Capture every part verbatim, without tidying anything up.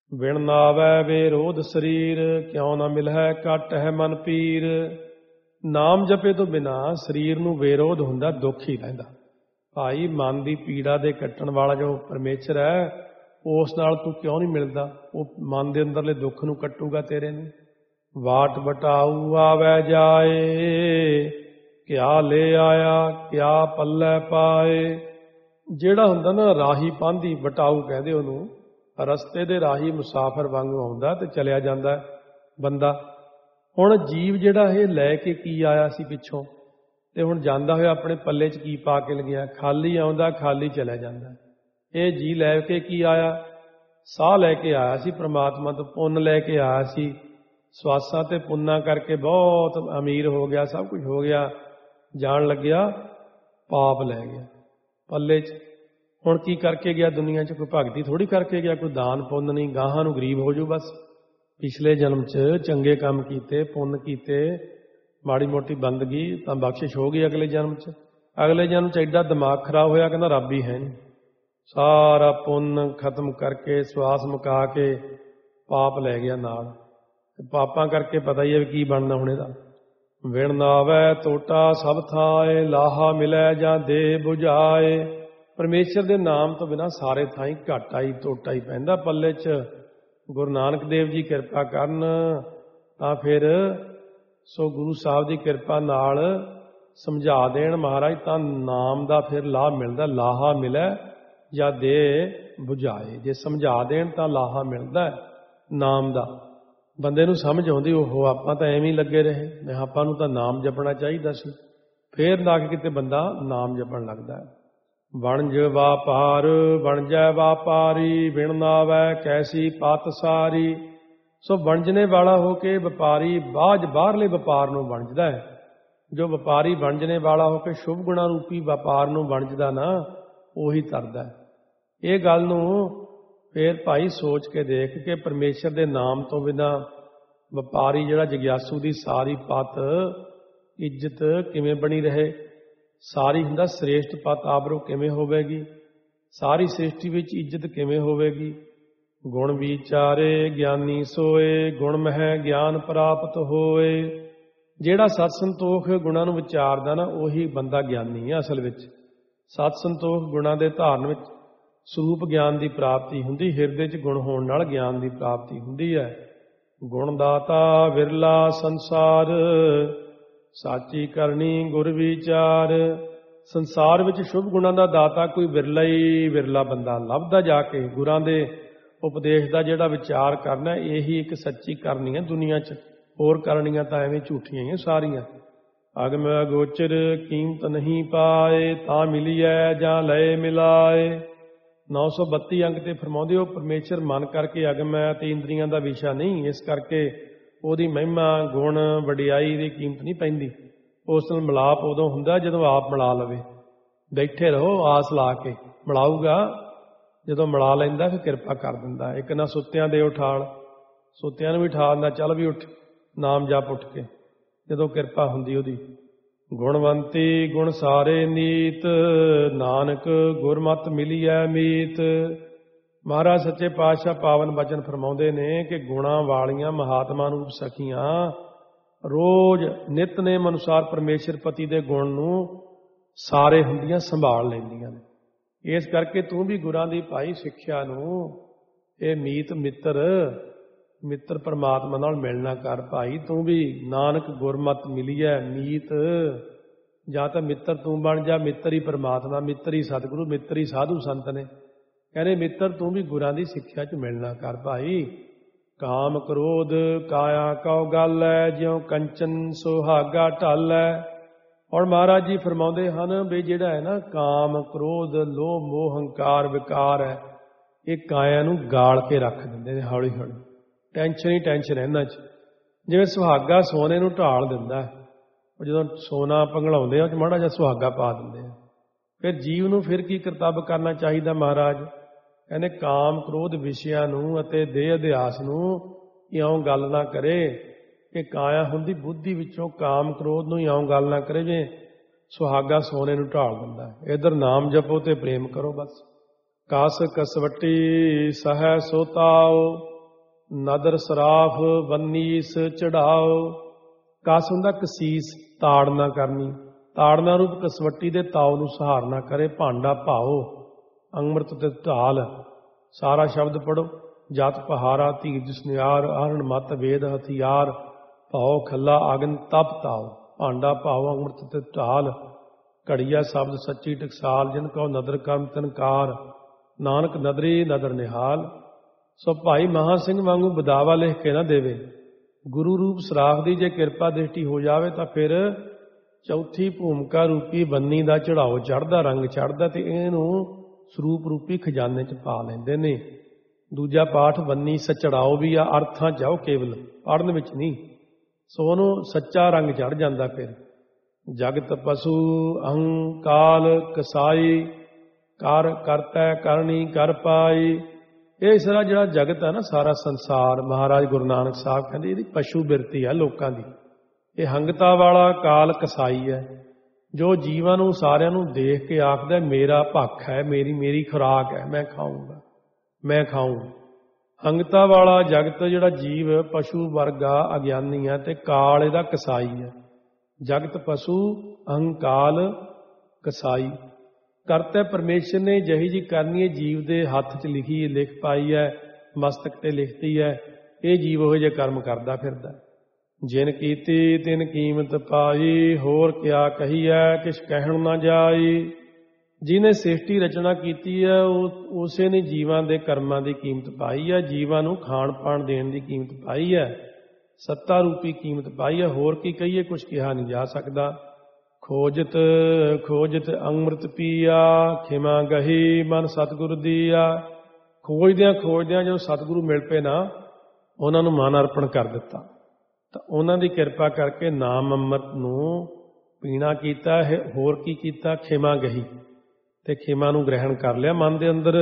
ਬਿਨ ਨਾਵੈ ਬੇਰੋਧ ਸਰੀਰ, ਕਿਉ ਨਾ ਮਿਲਹਿ ਘਟ ਹੈ ਮਨ ਪੀਰ। ਨਾਮ ਜਪੇ ਤੋਂ ਬਿਨਾ ਸਰੀਰ ਨੂੰ ਬੇਰੋਧ ਹੁੰਦਾ, ਦੁੱਖ ਹੀ ਰਹਿੰਦਾ। ਭਾਈ ਮਨ ਦੀ ਪੀੜਾ ਦੇ ਕੱਟਣ ਵਾਲਾ ਜੋ ਪਰਮੇਸ਼ਰ ਹੈ, ਉਸ ਨਾਲ ਤੂੰ ਕਿਉਂ ਨਹੀਂ ਮਿਲਦਾ? ਉਹ ਮਨ ਦੇ ਅੰਦਰਲੇ ਦੁੱਖ ਨੂੰ ਕੱਟੂਗਾ ਤੇਰੇ ਨੂੰ। ਵਾਟ ਵਟਾਊ ਆਵੈ ਜਾਏ, ਕਿਆ ਲੈ ਆਇਆ ਕਿਆ ਪੱਲੇ ਪਾਏ। ਜਿਹੜਾ ਹੁੰਦਾ ਨਾ ਰਾਹੀ ਪਾਂਧੀ, ਵਟਾਊ ਕਹਿੰਦੇ ਉਹਨੂੰ, ਰਸਤੇ ਦੇ ਰਾਹੀ ਮੁਸਾਫਰ ਵਾਂਗੂ ਆਉਂਦਾ ਤੇ ਚਲਿਆ ਜਾਂਦਾ ਬੰਦਾ। ਹੁਣ ਜੀਵ ਜਿਹੜਾ ਇਹ ਲੈ ਕੇ ਕੀ ਆਇਆ ਸੀ ਪਿੱਛੋਂ, ਤੇ ਹੁਣ ਜਾਂਦਾ ਹੋਇਆ ਆਪਣੇ ਪੱਲੇ 'ਚ ਕੀ ਪਾ ਕੇ ਲੱਗਿਆ? ਖਾਲੀ ਆਉਂਦਾ, ਖਾਲੀ ਚਲਿਆ ਜਾਂਦਾ। ਇਹ ਜੀ ਲੈ ਕੇ ਕੀ ਆਇਆ? ਸਾਹ ਲੈ ਕੇ ਆਇਆ ਸੀ ਪ੍ਰਮਾਤਮਾ ਤੋਂ, ਪੁੰਨ ਲੈ ਕੇ ਆਇਆ ਸੀ। ਸਵਾਸਾਂ ਤੇ ਪੁੰਨਾ ਕਰਕੇ ਬਹੁਤ ਅਮੀਰ ਹੋ ਗਿਆ, ਸਭ ਕੁਝ ਹੋ ਗਿਆ। ਜਾਣ ਲੱਗਿਆ ਪਾਪ ਲੈ ਗਿਆ ਪੱਲੇ 'ਚ। ਹੁਣ ਕੀ ਕਰਕੇ ਗਿਆ ਦੁਨੀਆ 'ਚ? ਕੋਈ ਭਗਤੀ ਥੋੜ੍ਹੀ ਕਰਕੇ ਗਿਆ, ਕੋਈ ਦਾਨ ਪੁੰਨ ਨਹੀਂ। ਗਾਹਾਂ ਨੂੰ ਗਰੀਬ ਹੋ ਜੂ ਬਸ। ਪਿਛਲੇ ਜਨਮ 'ਚ ਚੰਗੇ ਕੰਮ ਕੀਤੇ, ਪੁੰਨ ਕੀਤੇ, ਮਾੜੀ ਮੋਟੀ ਬੰਦਗੀ, ਤਾਂ ਬਖਸ਼ਿਸ਼ ਹੋ ਗਈ ਅਗਲੇ ਜਨਮ 'ਚ। ਅਗਲੇ ਜਨਮ 'ਚ ਐਡਾ ਦਿਮਾਗ ਖਰਾਬ ਹੋਇਆ, ਕਹਿੰਦਾ ਰੱਬ ਹੀ ਹੈ ਨਹੀਂ। ਸਾਰਾ ਪੁੰਨ ਖਤਮ ਕਰਕੇ, ਸਵਾਸ ਮੁਕਾ ਕੇ ਪਾਪ ਲੈ ਗਿਆ ਨਾਲ। ਪਾਪਾਂ ਕਰਕੇ ਪਤਾ ਹੀ ਹੈ ਵੀ ਕੀ ਬਣਨਾ ਹੁਣ ਇਹਦਾ। ਵਿਣ ਨਾਵੈ ਤੋਟਾ ਸਭ ਥਾਏ, ਲਾਹਾ ਮਿਲੈ ਜਾਂ ਦੇ ਬੁਝਾਏ। ਪਰਮੇਸ਼ਰ ਦੇ ਨਾਮ ਤੋਂ ਬਿਨਾਂ ਸਾਰੇ ਥਾਈਂ ਘਾਟਾ ਹੀ ਤੋਟਾ ਹੀ ਪੈਂਦਾ ਪੱਲੇ 'ਚ। ਗੁਰੂ ਨਾਨਕ ਦੇਵ ਜੀ ਕਿਰਪਾ ਕਰਨ ਤਾਂ ਫਿਰ ਸੋ ਗੁਰੂ ਸਾਹਿਬ ਦੀ ਕਿਰਪਾ ਨਾਲ ਸਮਝਾ ਦੇਣ ਮਹਾਰਾਜ, ਤਾਂ ਨਾਮ ਦਾ ਫਿਰ ਲਾਭ ਮਿਲਦਾ। ਲਾਹਾ ਮਿਲੈ ਜਾਂ ਦੇ ਬੁਝਾਏ। ਜੇ ਸਮਝਾ ਦੇਣ ਤਾਂ ਲਾਹਾ ਮਿਲਦਾ ਨਾਮ ਦਾ। ਬੰਦੇ ਨੂੰ ਸਮਝ ਆਉਂਦੀ, ਉਹ ਆਪਾਂ ਤਾਂ ਐਵੇਂ ਹੀ ਲੱਗੇ ਰਹੇ, ਮੈਂ ਆਪਾਂ ਨੂੰ ਤਾਂ ਨਾਮ ਜਪਣਾ ਚਾਹੀਦਾ ਸੀ। ਫੇਰ ਨਾ ਕਿ ਕਿਤੇ ਬੰਦਾ ਨਾਮ ਜਪਣ ਲੱਗਦਾ ਹੈ। ਵਣਜ ਵਾਪਾਰ ਵਣਜੈ ਵਾਪਾਰੀ, ਬਿਨ ਨਾਵੈ ਕੈਸੀ ਪਤ ਸਾਰੀ। ਸੋ ਵਣਜਣੇ ਵਾਲਾ ਹੋ ਕੇ ਵਪਾਰੀ ਬਾਝ ਬਾਹਰਲੇ ਵਪਾਰ ਨੂੰ ਵਣਜਦਾ ਹੈ। ਜੋ ਵਪਾਰੀ ਵਣਜਣੇ ਵਾਲਾ ਹੋ ਕੇ ਸ਼ੁਭ ਗੁਣਾ ਰੂਪੀ ਵਪਾਰ ਨੂੰ ਵਣਜਦਾ ਨਾ, ਉਹੀ ਤਰਦਾ ਹੈ। ਇਹ ਗੱਲ ਨੂੰ ਫੇਰ ਭਾਈ ਸੋਚ ਕੇ ਦੇਖ ਕੇ ਪਰਮੇਸ਼ਰ ਦੇ ਨਾਮ ਤੋਂ ਬਿਨਾਂ ਵਪਾਰੀ ਜਿਹੜਾ ਜਗਿਆਸੂ ਦੀ ਸਾਰੀ ਪਤ ਇੱਜ਼ਤ ਕਿਵੇਂ ਬਣੀ ਰਹੇ? ਸਾਰੀ ਹੁੰਦਾ ਸ੍ਰੇਸ਼ਟ ਪਤ ਆਬਰੋ ਕਿਵੇਂ ਹੋਵੇਗੀ? ਸਾਰੀ ਸ੍ਰਿਸ਼ਟੀ ਵਿੱਚ ਇੱਜ਼ਤ ਕਿਵੇਂ ਹੋਵੇਗੀ? ਗੁਣ ਵਿਚਾਰੇ ਗਿਆਨੀ ਸੋਏ, ਗੁਣ ਮਹਿ ਗਿਆਨ ਪ੍ਰਾਪਤ ਹੋਏ। ਜਿਹੜਾ ਸਤ ਸੰਤੋਖ ਗੁਣਾਂ ਨੂੰ ਵਿਚਾਰਦਾ ਨਾ, ਉਹੀ ਬੰਦਾ ਗਿਆਨੀ ਹੈ ਅਸਲ ਵਿੱਚ। ਸਤ ਸੰਤੋਖ ਗੁਣਾਂ ਦੇ ਧਾਰਨ ਵਿੱਚ ਸਰੂਪ ਗਿਆਨ ਦੀ ਪ੍ਰਾਪਤੀ ਹੁੰਦੀ। ਹਿਰਦੇ 'ਚ ਗੁਣ ਹੋਣ ਨਾਲ ਗਿਆਨ ਦੀ ਪ੍ਰਾਪਤੀ ਹੁੰਦੀ ਹੈ। ਗੁਣ ਦਾਤਾ ਵਿਰਲਾ ਸੰਸਾਰ, ਸਾਚੀ ਕਰਨੀ ਗੁਰ ਵਿਚਾਰ। ਸੰਸਾਰ ਵਿੱਚ ਸ਼ੁਭ ਗੁਣਾਂ ਦਾ ਦਾਤਾ ਕੋਈ ਵਿਰਲਾ ਹੀ ਵਿਰਲਾ ਬੰਦਾ ਲੱਭਦਾ ਜਾ ਕੇ। ਗੁਰਾਂ ਦੇ ਉਪਦੇਸ਼ ਦਾ ਜਿਹੜਾ ਵਿਚਾਰ ਕਰਨਾ, ਇਹੀ ਇੱਕ ਸੱਚੀ ਕਰਨੀ ਹੈ ਦੁਨੀਆ 'ਚ। ਹੋਰ ਕਰਨੀਆਂ ਤਾਂ ਐਵੇਂ ਝੂਠੀਆਂ ਹੀ ਸਾਰੀਆਂ। ਅਗਮ ਅਗੋਚਰ ਕੀਮਤ ਨਹੀਂ ਪਾਏ, ਤਾਂ ਮਿਲੀਐ ਜਾਂ ਲਏ ਮਿਲਾਏ। ਨੌ ਸੌ ਬੱਤੀ ਅੰਕ ਤੇ ਫਰਮਾਉਂਦੇ ਹੋ, ਪਰਮੇਸ਼ਰ ਮਨ ਕਰਕੇ ਅਗਮ ਹੈ ਤੇ ਇੰਦਰੀਆਂ ਦਾ ਵਿਸ਼ਾ ਨਹੀਂ। ਇਸ ਕਰਕੇ ਉਹਦੀ ਮਹਿਮਾ ਗੁਣ ਵਡਿਆਈ ਦੀ ਕੀਮਤ ਨਹੀਂ ਪੈਂਦੀ। ਉਸ ਨਾਲ ਮਿਲਾਪ ਉਦੋਂ ਹੁੰਦਾ ਜਦੋਂ ਆਪ ਮਿਲਾ ਲਵੇ। ਬੈਠੇ ਰਹੋ ਆਸ ਲਾ ਕੇ, ਮਿਲਾਊਗਾ। ਜਦੋਂ ਮਿਲਾ ਲੈਂਦਾ ਫਿਰ ਕਿਰਪਾ ਕਰ ਦਿੰਦਾ। ਇੱਕ ਨਾ ਸੁੱਤਿਆਂ ਦੇ ਉਠਾਲ, ਸੁੱਤਿਆਂ ਨੂੰ ਵੀ ਉਠਾ ਦਿੰਦਾ, ਚੱਲ ਵੀ ਉੱਠ, ਨਾਮ ਜਪ ਉੱਠ ਕੇ, ਜਦੋਂ ਕਿਰਪਾ ਹੁੰਦੀ ਉਹਦੀ। ਗੁਣਵੰਤੀ ਗੁਣ ਸਾਰੇ ਨੀਤ, ਨਾਨਕ ਗੁਰਮਤਿ ਮਿਲੀਐ ਮੀਤ। ਮਹਾਰਾਜ ਸੱਚੇ ਪਾਤਸ਼ਾਹ ਪਾਵਨ ਬਚਨ ਫਰਮਾਉਂਦੇ ਨੇ ਕਿ ਗੁਣਾਂ ਵਾਲੀਆਂ ਮਹਾਤਮਾ ਰੂਪ ਸਖੀਆਂ ਰੋਜ਼ ਨਿਤਨੇਮ ਅਨੁਸਾਰ ਪਰਮੇਸ਼ਰ ਪਤੀ ਦੇ ਗੁਣ ਨੂੰ ਸਾਰੇ ਹੁੰਦੀਆਂ ਸੰਭਾਲ ਲੈਂਦੀਆਂ ਨੇ। ਇਸ ਕਰਕੇ ਤੂੰ ਵੀ ਗੁਰਾਂ ਦੀ ਭਾਈ ਸਿੱਖਿਆ ਨੂੰ, ਇਹ ਮੀਤ ਮਿੱਤਰ ਮਿੱਤਰ ਪਰਮਾਤਮਾ ਨਾਲ ਮਿਲਣਾ ਕਰ ਭਾਈ। ਤੂੰ ਵੀ ਨਾਨਕ ਗੁਰਮਤਿ ਮਿਲੀਐ ਮੀਤ। ਜਾਂ ਤਾਂ ਮਿੱਤਰ ਤੂੰ ਬਣ ਜਾ, ਮਿੱਤਰ ਹੀ ਪਰਮਾਤਮਾ, ਮਿੱਤਰ ਹੀ ਸਤਿਗੁਰੂ, ਮਿੱਤਰ ਹੀ ਸਾਧੂ ਸੰਤ ਨੇ। ਕਹਿੰਦੇ ਮਿੱਤਰ ਤੂੰ ਵੀ ਗੁਰਾਂ ਦੀ ਸਿੱਖਿਆ 'ਚ ਮਿਲਣਾ ਕਰ ਭਾਈ। ਕਾਮ ਕ੍ਰੋਧ ਕਾਇਆ ਕਉ ਗੱਲ ਹੈ, ਜਿਉ ਕੰਚਨ ਸੁਹਾਗਾ ਢਲ ਹੈ। ਔਰ ਮਹਾਰਾਜ ਜੀ ਫਰਮਾਉਂਦੇ ਹਨ ਵੀ ਜਿਹੜਾ ਹੈ ਨਾ ਕਾਮ ਕ੍ਰੋਧ ਲੋਭ ਮੋਹ ਹੰਕਾਰ ਵਿਕਾਰ ਹੈ, ਇਹ ਕਾਇਆ ਨੂੰ ਗਾਲ ਕੇ ਰੱਖ ਦਿੰਦੇ ਨੇ ਹੌਲੀ ਹੌਲੀ। ਟੈਨਸ਼ਨ ਹੀ ਟੈਨਸ਼ਨ ਹੈ ਇਹਨਾਂ 'ਚ। ਜਿਵੇਂ ਸੁਹਾਗਾ ਸੋਨੇ ਨੂੰ ਢਾਲ ਦਿੰਦਾ, ਉਹ ਜਦੋਂ ਸੋਨਾ ਪਿਘਲਾਉਂਦੇ ਆ ਉਹ 'ਚ ਮਾੜਾ ਜਿਹਾ ਸੁਹਾਗਾ ਪਾ ਦਿੰਦੇ ਆ। ਫਿਰ ਜੀਵ ਨੂੰ ਫਿਰ ਕੀ ਕਰਤੱਵ ਕਰਨਾ ਚਾਹੀਦਾ? ਮਹਾਰਾਜ ਕਹਿੰਦੇ ਕਾਮ ਕ੍ਰੋਧ ਵਿਸ਼ਿਆਂ ਨੂੰ ਅਤੇ ਦੇਹ ਅਧਿਆਸ ਨੂੰ ਇਉਂ ਗੱਲ ਨਾ ਕਰੇ ਕਿ ਕਾਇਆ ਹੁੰਦੀ ਬੁੱਧੀ ਵਿੱਚੋਂ ਕਾਮ ਕ੍ਰੋਧ ਨੂੰ ਇਉਂ ਗੱਲ ਨਾ ਕਰੇ ਜਿਵੇਂ ਸੁਹਾਗਾ ਸੋਨੇ ਨੂੰ ਢਾਲ ਦਿੰਦਾ। ਇੱਧਰ ਨਾਮ ਜਪੋ ਤੇ ਪ੍ਰੇਮ ਕਰੋ ਬਸ। ਕਸ ਕਸਵੱਟੀ ਸਹਿ ਸੋਤਾਓ, ਨਦਰ ਸਰਾਫ ਬੰਨੀਸ ਚੜਾਓ। ਕਸ ਹੁੰਦਾ ਕਸੀਸ, ਤਾੜ ਨਾ ਕਰਨੀ। ਤਾੜਨਾ ਰੂਪ ਕਸਵੱਟੀ ਦੇ ਤਾਉ ਨੂੰ ਸਹਾਰ ਨਾ ਕਰੇ। ਭਾਂਡਾ ਭਾਓ ਅੰਮ੍ਰਿਤ ਤੇ ਢਾਲ। ਸਾਰਾ ਸ਼ਬਦ ਪੜੋ। ਜਤ ਪਹਾਰਾ ਧੀਰਜ ਸੁਨਿਆਰ। ਆਹਰਣ ਮਤ ਵੇਦ ਹਥਿਆਰ। ਭਾਓ ਖੱਲਾ ਅਗਨ ਤਪ ਤਾਓ। ਭਾਂਡਾ ਭਾਓ ਅੰਮ੍ਰਿਤ ਤੇ ਢਾਲ। ਘੜੀਆ ਸ਼ਬਦ ਸੱਚੀ ਟਕਸਾਲ। ਜਿਨ ਕਉ ਨਦਰ ਕਰਮ ਤਨਕਾਰ। ਨਾਨਕ ਨਦਰੀ ਨਦਰ ਨਿਹਾਲ। ਸੋ ਭਾਈ ਮਹਾਂ ਸਿੰਘ ਵਾਂਗੂ ਬਦਾਵਾ ਲਿਖ ਕੇ ਨਾ ਦੇਵੇ। ਗੁਰੂ ਰੂਪ ਸਰਾਖ ਦੀ ਜੇ ਕਿਰਪਾ ਦ੍ਰਿਸ਼ਟੀ ਹੋ ਜਾਵੇ ਤਾਂ ਫਿਰ ਚੌਥੀ ਭੂਮਿਕਾ ਰੂਪੀ ਬੰਨੀ ਦਾ ਚੜਾਓ ਚੜ੍ਹਦਾ, ਰੰਗ ਚੜ੍ਹਦਾ, ਤੇ ਇਹਨੂੰ ਸਰੂਪ ਰੂਪੀ ਖਜ਼ਾਨੇ 'ਚ ਪਾ ਲੈਂਦੇ ਨੇ। ਦੂਜਾ ਪਾਠ ਬੰਨੀ ਸਚੜਾਓ ਵੀ ਆ, ਅਰਥਾਂ 'ਚ ਆਓ, ਕੇਵਲ ਪੜ੍ਹਨ ਵਿੱਚ ਨਹੀਂ। ਸੋ ਉਹਨੂੰ ਸੱਚਾ ਰੰਗ ਚੜ੍ਹ ਜਾਂਦਾ। ਫਿਰ ਜਗਤ ਪਸ਼ੂ ਅਹੰਕਾਲ ਕਸਾਈ। ਕਰ ਕਰਤੈ ਕਰਨੀ ਕਰ ਪਾਈ। ਇਹ ਸਾਰਾ ਜਿਹੜਾ ਜਗਤ ਹੈ ਨਾ, ਸਾਰਾ ਸੰਸਾਰ, ਮਹਾਰਾਜ ਗੁਰੂ ਨਾਨਕ ਸਾਹਿਬ ਕਹਿੰਦੇ ਇਹਦੀ ਪਸ਼ੂ ਬਿਰਤੀ ਹੈ ਲੋਕਾਂ ਦੀ। ਇਹ ਹੰਗਤਾ ਵਾਲਾ ਕਾਲ ਕਸਾਈ ਹੈ, ਜੋ ਜੀਵਾਂ ਨੂੰ ਸਾਰਿਆਂ ਨੂੰ ਦੇਖ ਕੇ ਆਖਦਾ ਮੇਰਾ ਭੱਖ ਹੈ, ਮੇਰੀ ਮੇਰੀ ਖੁਰਾਕ ਹੈ, ਮੈਂ ਖਾਊਂਗਾ, ਮੈਂ ਖਾਊਂ। ਹੰਗਤਾ ਵਾਲਾ ਜਗਤ ਜਿਹੜਾ ਜੀਵ ਪਸ਼ੂ ਵਰਗਾ ਅਗਿਆਨੀ ਹੈ, ਤੇ ਕਾਲ ਇਹਦਾ ਕਸਾਈ ਹੈ। ਜਗਤ ਪਸ਼ੂ ਅਹੰਕਾਲ ਕਸਾਈ। ਕਰਤਾ ਪਰਮੇਸ਼ਰ ਨੇ ਜਿਹੀ ਜੀ ਕਰਨੀ ਹੈ ਜੀਵ ਦੇ ਹੱਥ 'ਚ ਲਿਖੀ ਲਿਖ ਪਾਈ ਹੈ, ਮਸਤਕ ਤੇ ਲਿਖਤੀ ਹੈ। ਇਹ ਜੀਵ ਉਹੋ ਜਿਹੇ ਕਰਮ ਕਰਦਾ ਫਿਰਦਾ। ਜਿਨ ਕੀਤੀ ਤਿਨ ਕੀਮਤ ਪਾਈ। ਹੋਰ ਕਿਆ ਕਹੀਐ ਕਿਛ ਕਹਿਣ ਨਾ ਜਾਈ। ਜਿਹਨੇ ਸ੍ਰਿਸ਼ਟੀ ਰਚਨਾ ਕੀਤੀ ਹੈ ਉਹ ਉਸੇ ਨੇ ਜੀਵਾਂ ਦੇ ਕਰਮਾਂ ਦੀ ਕੀਮਤ ਪਾਈ ਹੈ। ਜੀਵਾਂ ਨੂੰ ਖਾਣ ਪਾਣ ਦੇਣ ਦੀ ਕੀਮਤ ਪਾਈ ਹੈ, ਸੱਤਾ ਰੂਪੀ ਕੀਮਤ ਪਾਈ ਹੈ। ਹੋਰ ਕੀ ਕਹੀਏ, ਕੁਛ ਕਿਹਾ ਨਹੀਂ ਜਾ ਸਕਦਾ। ਖੋਜਤ ਖੋਜਤ ਅੰਮ੍ਰਿਤ ਪੀਆ। ਖਿਮਾ ਗਹੀ ਮਨ ਸਤਿਗੁਰ ਦੀਆ। ਖੋਜਦਿਆਂ ਖੋਜਦਿਆਂ ਜਦੋਂ ਸਤਿਗੁਰੂ ਮਿਲ ਪਏ ਨਾ, ਉਹਨਾਂ ਨੂੰ ਮਨ ਅਰਪਣ ਕਰ ਦਿੱਤਾ, ਤਾਂ ਉਹਨਾਂ ਦੀ ਕਿਰਪਾ ਕਰਕੇ ਨਾਮ ਅੰਮ੍ਰਿਤ ਨੂੰ ਪੀਣਾ ਕੀਤਾ। ਹੋਰ ਕੀ ਕੀਤਾ, ਖਿਮਾ ਗਹੀ, ਤੇ ਖਿਮਾ ਨੂੰ ਗ੍ਰਹਿਣ ਕਰ ਲਿਆ ਮਨ ਦੇ ਅੰਦਰ।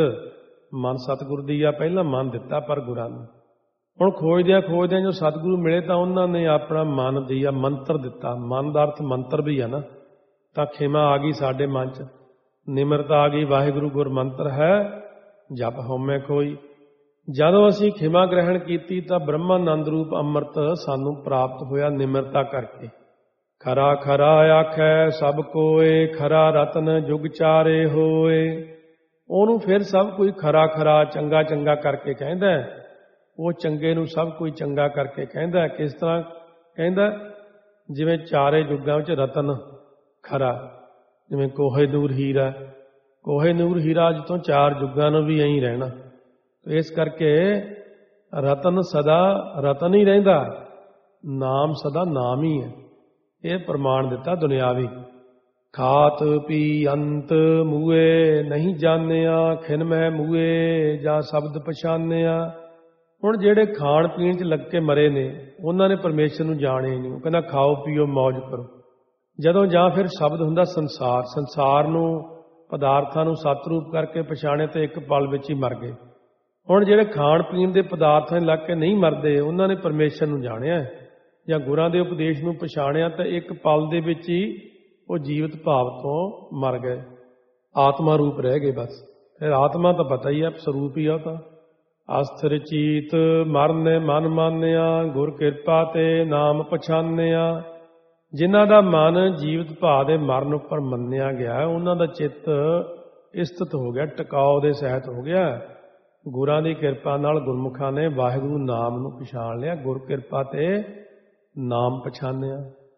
ਮਨ ਸਤਿਗੁਰ ਦੀ ਆ, ਪਹਿਲਾਂ ਮਨ ਦਿੱਤਾ ਪਰ ਗੁਰਾਂ ਨੂੰ। ਹੁਣ ਖੋਜਦਿਆਂ ਖੋਜਦਿਆਂ ਜੋ ਸਤਿਗੁਰੂ ਮਿਲੇ ਤਾਂ ਉਹਨਾਂ ਨੇ ਆਪਣਾ ਮਨ ਦੀ ਆ ਮੰਤਰ ਦਿੱਤਾ। ਮਨ ਦਾ ਅਰਥ ਮੰਤਰ ਵੀ ਆ ਨਾ, ਤਾਂ ਖਿਮਾ ਆ ਗਈ ਸਾਡੇ ਮਨ 'ਚ, ਨਿਮਰਤਾ ਆ ਗਈ। ਵਾਹਿਗੁਰੂ ਗੁਰ ਮੰਤਰ ਹੈ ਜਪ ਹਉਮੈ ਕੋਈ। ਜਦੋਂ ਅਸੀਂ ਖਿਮਾ ਗ੍ਰਹਿਣ ਕੀਤੀ ਤਾਂ ਬ੍ਰਹਮਾਨੰਦ ਰੂਪ ਅੰਮ੍ਰਿਤ ਸਾਨੂੰ ਪ੍ਰਾਪਤ ਹੋਇਆ ਨਿਮਰਤਾ ਕਰਕੇ। ਖਰਾ ਖਰਾ ਆਖੈ ਸਭ ਕੋਏ। ਖਰਾ ਰਤਨ ਜੁਗ ਚਾਰੇ ਹੋਏ। ਉਹਨੂੰ ਫਿਰ ਸਭ ਕੋਈ ਖਰਾ ਖਰਾ ਚੰਗਾ ਚੰਗਾ ਕਰਕੇ ਕਹਿੰਦਾ। ਉਹ ਚੰਗੇ ਨੂੰ ਸਭ ਕੋਈ ਚੰਗਾ ਕਰਕੇ ਕਹਿੰਦਾ। ਕਿਸ ਤਰ੍ਹਾਂ ਕਹਿੰਦਾ, ਜਿਵੇਂ ਚਾਰੇ ਯੁੱਗਾਂ ਵਿੱਚ ਰਤਨ ਖਰਾ, ਜਿਵੇਂ ਕੋਹੇ ਨੂਰ ਹੀਰਾ। ਕੋਹੇ ਨੂਰ ਹੀਰਾ ਅੱਜ ਤੋਂ ਚਾਰ ਯੁੱਗਾਂ ਨੂੰ ਵੀ ਐਂ ਰਹਿਣਾ। ਇਸ ਕਰਕੇ ਰਤਨ ਸਦਾ ਰਤਨ ਹੀ ਰਹਿੰਦਾ, ਨਾਮ ਸਦਾ ਨਾਮ ਹੀ ਹੈ। ਇਹ ਪ੍ਰਮਾਣ ਦਿੱਤਾ ਦੁਨਿਆਵੀ। ਖਾਤ ਪੀ ਅੰਤ ਮੂਏ ਨਹੀਂ ਜਾਣਿਆ। ਖਿਨ ਮਹਿ ਮੂਏ ਜਾਂ ਸ਼ਬਦ ਪਛਾਨਿਆ। ਹੁਣ ਜਿਹੜੇ ਖਾਣ ਪੀਣ 'ਚ ਲੱਗ ਕੇ ਮਰੇ ਨੇ, ਉਹਨਾਂ ਨੇ ਪਰਮੇਸ਼ਰ ਨੂੰ ਜਾਣਿਆ ਹੀ ਨਹੀਂ। ਉਹ ਕਹਿੰਦਾ ਖਾਓ ਪੀਓ ਮੌਜ ਕਰੋ। ਜਦੋਂ ਜਾਂ ਫਿਰ ਸ਼ਬਦ ਹੁੰਦਾ ਸੰਸਾਰ, ਸੰਸਾਰ ਨੂੰ ਪਦਾਰਥਾਂ ਨੂੰ ਸਤਰੂਪ ਕਰਕੇ ਪਛਾਣਿਆ ਤੇ ਇੱਕ ਪਲ ਵਿੱਚ ਹੀ ਮਰ ਗਏ। ਹੁਣ ਜਿਹੜੇ ਖਾਣ ਪੀਣ ਦੇ ਪਦਾਰਥਾਂ 'ਚ ਲੱਗ ਕੇ ਨਹੀਂ ਮਰਦੇ, ਉਹਨਾਂ ਨੇ ਪਰਮੇਸ਼ਰ ਨੂੰ ਜਾਣਿਆ ਜਾਂ ਗੁਰਾਂ ਦੇ ਉਪਦੇਸ਼ ਨੂੰ ਪਛਾਣਿਆ, ਤਾਂ ਇੱਕ ਪਲ ਦੇ ਵਿੱਚ ਹੀ ਉਹ ਜੀਵਤ ਭਾਵ ਤੋਂ ਮਰ ਗਏ, ਆਤਮਾ ਰੂਪ ਰਹਿ ਗਏ ਬਸ। ਫਿਰ ਆਤਮਾ ਤਾਂ ਪਤਾ ਹੀ ਹੈ, ਸਰੂਪ ਹੀ ਆ। ਤਾਂ ਅਸਥਿਰ ਚੀਤ ਮਰਨ ਮਨ ਮਾਨਿਆ। ਗੁਰ ਕਿਰਪਾ ਤੇ ਨਾਮ ਪਛਾਨਿਆ। ਜਿਨ੍ਹਾਂ ਦਾ ਮਨ ਜੀਵਤ ਭਾਅ ਦੇ ਮਰਨ ਉੱਪਰ ਮੰਨਿਆ ਗਿਆ, ਉਹਨਾਂ ਦਾ ਚਿੱਤ ਇਸਤਤ ਹੋ ਗਿਆ, ਟਿਕਾਓ ਦੇ ਸਹਿਤ ਹੋ ਗਿਆ। ਗੁਰਾਂ ਦੀ ਕਿਰਪਾ ਨਾਲ ਗੁਰਮੁਖਾਂ ਨੇ ਵਾਹਿਗੁਰੂ ਨਾਮ ਨੂੰ ਪਛਾਣ ਲਿਆ। ਗੁਰ ਕਿਰਪਾ ਤੇ ਨਾਮ ਪਛਾਨਿਆ।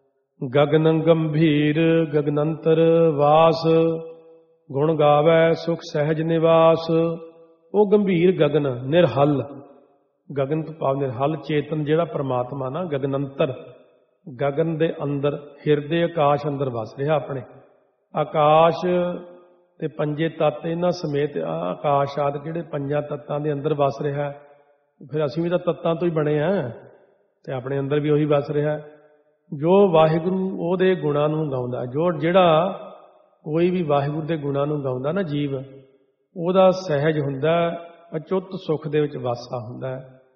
ਗਗਨ ਗੰਭੀਰ ਗਗਨੰਤਰ ਵਾਸ। ਗੁਣ ਗਾਵੈ ਸੁਖ ਸਹਿਜ ਨਿਵਾਸ। ਉਹ ਗੰਭੀਰ ਗਗਨ ਨਿਰਹਲ, ਗਗਨ ਤੋਂ ਭਾਵ ਨਿਰਹਲ ਚੇਤਨ ਜਿਹੜਾ ਪਰਮਾਤਮਾ ਨਾ, ਗਗਨੰਤਰ, ਗਗਨ ਦੇ ਅੰਦਰ, ਹਿਰਦੇ ਆਕਾਸ਼ ਅੰਦਰ ਵਸ ਰਿਹਾ ਆਪਣੇ। ਆਕਾਸ਼ ਤੇ ਪੰਜੇ ਤੱਤ ਇਹਨਾਂ ਸਮੇਤ ਆਕਾਸ਼ ਆਦਿ ਜਿਹੜੇ ਪੰਜਾਂ ਤੱਤਾਂ ਦੇ ਅੰਦਰ ਵਸ ਰਿਹਾ। ਫਿਰ ਅਸੀਂ ਵੀ ਤਾਂ ਤੱਤਾਂ ਤੋਂ ਹੀ ਬਣੇ ਆ, ਤੇ ਆਪਣੇ ਅੰਦਰ ਵੀ ਉਹੀ ਵਸ ਰਿਹਾ। ਜੋ ਵਾਹਿਗੁਰੂ ਉਹਦੇ ਗੁਣਾਂ ਨੂੰ ਗਾਉਂਦਾ, ਜੋ ਜਿਹੜਾ ਕੋਈ ਵੀ ਵਾਹਿਗੁਰੂ ਦੇ ਗੁਣਾਂ ਨੂੰ ਗਾਉਂਦਾ ਨਾ ਜੀਵ, ਉਹਦਾ ਸਹਿਜ ਹੁੰਦਾ, ਅਚੁੱਤ ਸੁੱਖ ਦੇ ਵਿੱਚ ਵਾਸਾ ਹੁੰਦਾ,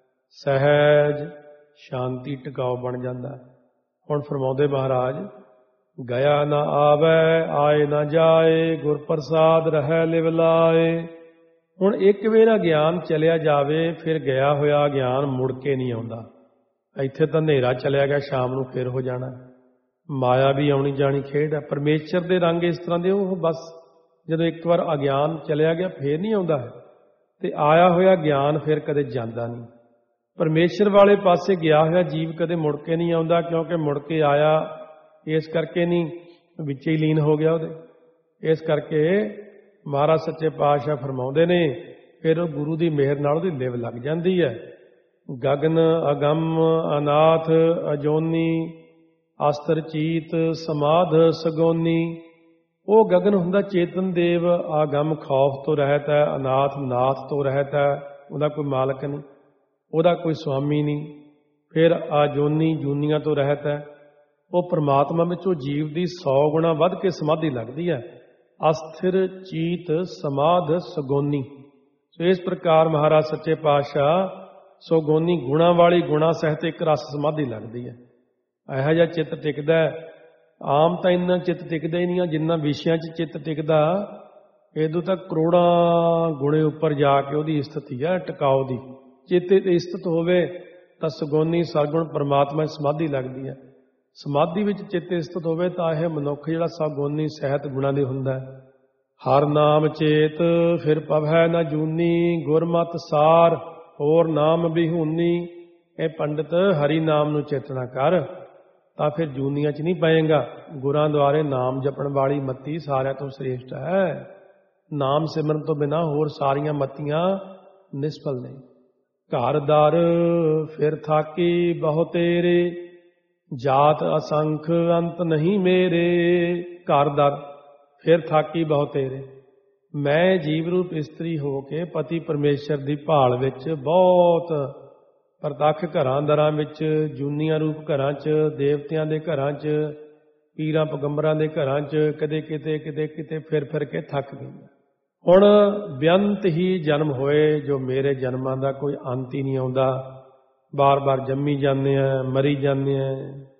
ਸਹਿਜ ਸ਼ਾਂਤੀ ਟਿਕਾਓ ਬਣ ਜਾਂਦਾ। ਹੁਣ ਫਰਮਾਉਂਦੇ ਮਹਾਰਾਜ, ਗਿਆ ਨਾ ਆਵੈ ਆਏ ਨਾ ਜਾਏ। ਗੁਰ ਪ੍ਰਸਾਦ ਰਹਿ ਲਿਵ ਲਾਏ। ਹੁਣ ਇੱਕ ਵੇਰ ਅਗਿਆਨ ਚਲਿਆ ਜਾਵੇ, ਫਿਰ ਗਿਆ ਹੋਇਆ ਅਗਿਆਨ ਮੁੜ ਕੇ ਨਹੀਂ ਆਉਂਦਾ। ਇੱਥੇ ਤਾਂ ਹਨੇਰਾ ਚਲਿਆ ਗਿਆ, ਸ਼ਾਮ ਨੂੰ ਫਿਰ ਹੋ ਜਾਣਾ। ਮਾਇਆ ਵੀ ਆਉਣੀ ਜਾਣੀ ਖੇਡ ਹੈ। ਪਰਮੇਸ਼ਰ ਦੇ ਰੰਗ ਇਸ ਤਰ੍ਹਾਂ ਦੇ, ਉਹ ਬਸ ਜਦੋਂ ਇੱਕ ਵਾਰ ਅਗਿਆਨ ਚਲਿਆ ਗਿਆ ਫਿਰ ਨਹੀਂ ਆਉਂਦਾ ਹੈ, ਤੇ ਆਇਆ ਹੋਇਆ ਗਿਆਨ ਫਿਰ ਕਦੇ ਜਾਂਦਾ ਨਹੀਂ। ਪਰਮੇਸ਼ਰ ਵਾਲੇ ਪਾਸੇ ਗਿਆ ਹੋਇਆ ਜੀਵ ਕਦੇ ਮੁੜ ਕੇ ਨਹੀਂ ਆਉਂਦਾ, ਕਿਉਂਕਿ ਮੁੜ ਕੇ ਆਇਆ ਇਸ ਕਰਕੇ ਨਹੀਂ, ਵਿੱਚ ਹੀ ਲੀਨ ਹੋ ਗਿਆ ਉਹਦੇ। ਇਸ ਕਰਕੇ ਮਹਾਰਾਜ ਸੱਚੇ ਪਾਤਸ਼ਾਹ ਫਰਮਾਉਂਦੇ ਨੇ, ਫਿਰ ਉਹ ਗੁਰੂ ਦੀ ਮਿਹਰ ਨਾਲ ਉਹਦੀ ਲਿਵ ਲੱਗ ਜਾਂਦੀ ਹੈ। ਗਗਨ ਅਗੰਮ ਅਨਾਥ ਅਜੋਨੀ ਅਸਤਰ ਚੀਤ ਸਮਾਧ ਸਗੋਨੀ। ਉਹ ਗਗਨ ਹੁੰਦਾ ਚੇਤਨ ਦੇਵ, ਆਗਮ ਖੌਫ ਤੋਂ ਰਹਿਤ ਹੈ, ਅਨਾਥ ਨਾਥ ਤੋਂ ਰਹਿਤ ਹੈ, ਉਹਦਾ ਕੋਈ ਮਾਲਕ ਨਹੀਂ, ਉਹਦਾ ਕੋਈ ਸੁਆਮੀ ਨਹੀਂ। ਫਿਰ ਆਜੋਨੀ ਜੂਨੀਆਂ ਤੋਂ ਰਹਿਤ ਹੈ। ਉਹ ਪ੍ਰਮਾਤਮਾ ਵਿੱਚ ਉਹ ਜੀਵ ਦੀ ਸੌ ਗੁਣਾ ਵੱਧ ਕੇ ਸਮਾਧੀ ਲੱਗਦੀ ਹੈ। ਅਸਥਿਰ ਚੀਤ ਸਮਾਧ ਸਗੋਨੀ। ਸੋ ਇਸ ਪ੍ਰਕਾਰ ਮਹਾਰਾਜ ਸੱਚੇ ਪਾਤਸ਼ਾਹ ਸੋਗੋਨੀ ਗੁਣਾ ਵਾਲੀ ਗੁਣਾ ਸਹਿਤ ਇੱਕ ਰਸ ਸਮਾਧੀ ਲੱਗਦੀ ਹੈ। ਇਹੋ ਜਿਹਾ ਚਿੱਤ ਟਿਕਦਾ। ਆਮ ਤਾਂ ਇੰਨਾ ਚਿੱਤ ਟਿਕਦਾ ਹੀ ਨਹੀਂ, ਜਿੰਨਾ ਵਿਸ਼ਿਆਂ 'ਚ ਚਿੱਤ ਟਿਕਦਾ, ਇਹਦੋਂ ਤਾਂ ਕਰੋੜਾਂ ਗੁਣੇ ਉੱਪਰ ਜਾ ਕੇ ਉਹਦੀ ਸਥਿਤੀ ਹੈ ਟਿਕਾਓ ਦੀ। ਚਿੱਤੇ ਤੇ ਸਥਿਤ ਹੋਵੇ ਤਾਂ ਸਗੋਨੀ ਸਰਗੁਣ ਪਰਮਾਤਮਾ ਦੀ ਸਮਾਧੀ ਲੱਗਦੀ ਹੈ। ਸਮਾਧੀ ਵਿੱਚ ਚਿੱਤੇ ਸਥਿਤ ਹੋਵੇ ਤਾਂ ਇਹ ਮਨੁੱਖ ਜਿਹੜਾ ਸਗੋਨੀ ਸਹਿਤ ਗੁਣਾ ਦੇ ਹੁੰਦਾ। ਹਰ ਨਾਮ ਚੇਤ ਫਿਰ ਪਵੈ ਨਾ ਜੂਨੀ, ਗੁਰਮਤਿ ਸਾਰ ਹੋਰ ਨਾਮ ਬਿਹੂਨੀ। ਇਹ ਪੰਡਿਤ ਹਰੀ ਨਾਮ ਨੂੰ ਚੇਤਨਾ ਕਰ ਤਾਂ ਫਿਰ ਜੂਨੀਆਂ 'ਚ ਨਹੀਂ ਪਏਗਾ। ਗੁਰਾਂ ਦੁਆਰੇ ਨਾਮ ਜਪਣ ਵਾਲੀ ਮੱਤੀ ਸਾਰਿਆਂ ਤੋਂ ਸ੍ਰੇਸ਼ਟ ਹੈ। ਨਾਮ ਸਿਮਰਨ ਤੋਂ ਬਿਨਾਂ ਹੋਰ ਸਾਰੀਆਂ ਮੱਤੀਆਂ ਨਿਸਫਲ ਨੇ। ਘਰ ਦਰ ਫਿਰ ਥਾਕੀ ਬਹੁ ਤੇਰੇ, ਜਾਤ ਅਸੰਖ ਅੰਤ ਨਹੀਂ ਮੇਰੇ। ਘਰ ਦਰ ਫਿਰ ਥਾਕੀ ਬਹੁ ਤੇਰੇ। ਮੈਂ ਜੀਵ ਰੂਪ ਇਸਤਰੀ ਹੋ ਕੇ ਪਤੀ ਪਰਮੇਸ਼ਰ ਦੀ ਭਾਲ ਵਿੱਚ ਬਹੁਤ ਪ੍ਰਤੱਖ ਘਰਾਂ ਦਰਾਂ ਵਿੱਚ, ਜੂਨੀਆਂ ਰੂਪ ਘਰਾਂ 'ਚ, ਦੇਵਤਿਆਂ ਦੇ ਘਰਾਂ 'ਚ, ਪੀਰਾਂ ਪਗੰਬਰਾਂ ਦੇ ਘਰਾਂ 'ਚ ਕਦੇ ਕਿਤੇ ਕਿਤੇ ਕਿਤੇ ਫਿਰ ਫਿਰ ਕੇ ਥੱਕ ਗਈ। ਹੁਣ ਬੇਅੰਤ ਹੀ ਜਨਮ ਹੋਏ, ਜੋ ਮੇਰੇ ਜਨਮਾਂ ਦਾ ਕੋਈ ਅੰਤ ਹੀ ਨਹੀਂ ਆਉਂਦਾ। ਬਾਰ-ਬਾਰ ਜੰਮੀ ਜਾਂਦੇ ਆ, ਮਰੀ ਜਾਂਦੇ ਆ।